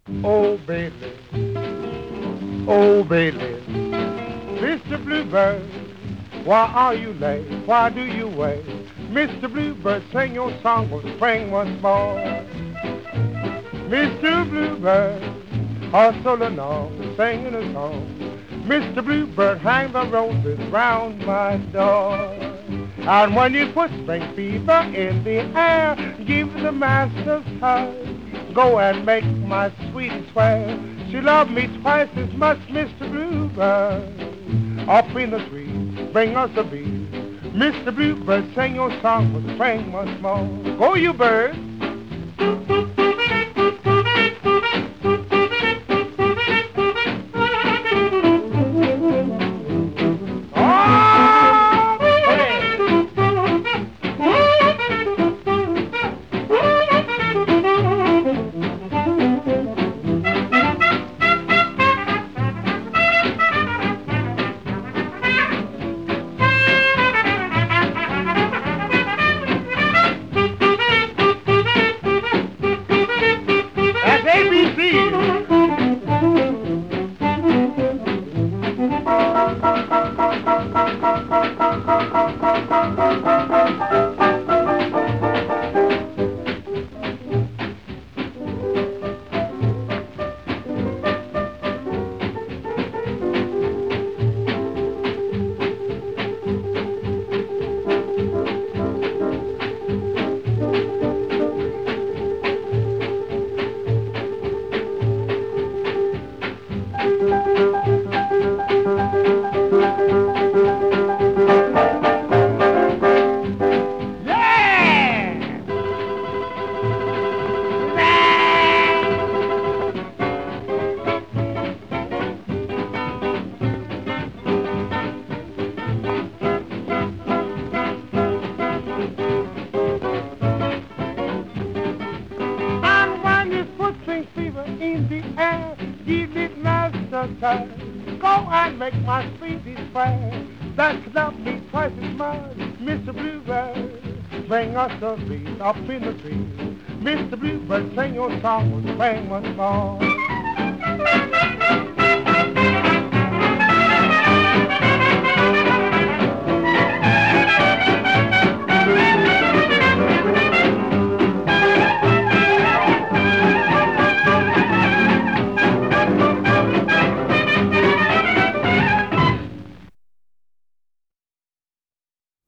Oh, Bailey, oh, Bailey, Mr. Bluebird, why are you late? Why do you wait? Mr. Bluebird, sing your song for spring once more. Mr. Bluebird, hustle along, singing a song. Mr. Bluebird, hang the roses round my door. And when you put spring fever in the air, give the master's touch. Go and make my sweetie swear she loved me twice as much, Mr. Bluebird. Up in the trees, bring us a bee. Mr. Bluebird, sing your song for spring once more. Go, you bird. In the air, give it master time. Go and make my sweetie swear that love me twice as much, Mr. Bluebird. Bring us a breeze up in the trees. Mr. Bluebird, sing your song with spring once more.